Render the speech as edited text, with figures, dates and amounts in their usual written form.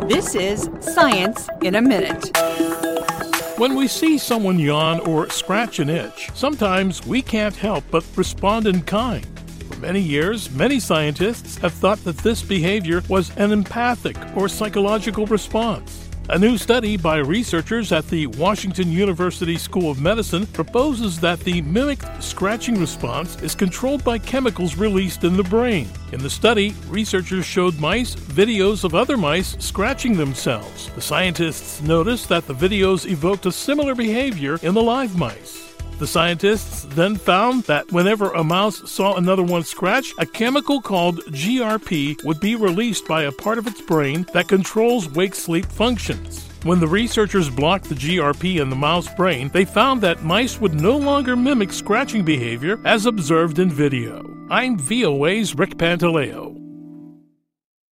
This is Science in a Minute. When we see someone yawn or scratch an itch, sometimes we can't help but respond in kind. For many years, many scientists have thought that this behavior was an empathic or psychological response. A new study by researchers at the Washington University School of Medicine proposes that the mimicked scratching response is controlled by chemicals released in the brain. In the study, researchers showed mice videos of other mice scratching themselves. The scientists noticed that the videos evoked a similar behavior in the live mice. The scientists then found that whenever a mouse saw another one scratch, a chemical called GRP would be released by a part of its brain that controls wake-sleep functions. When the researchers blocked the GRP in the mouse brain, they found that mice would no longer mimic scratching behavior as observed in video. I'm VOA's Rick Pantaleo.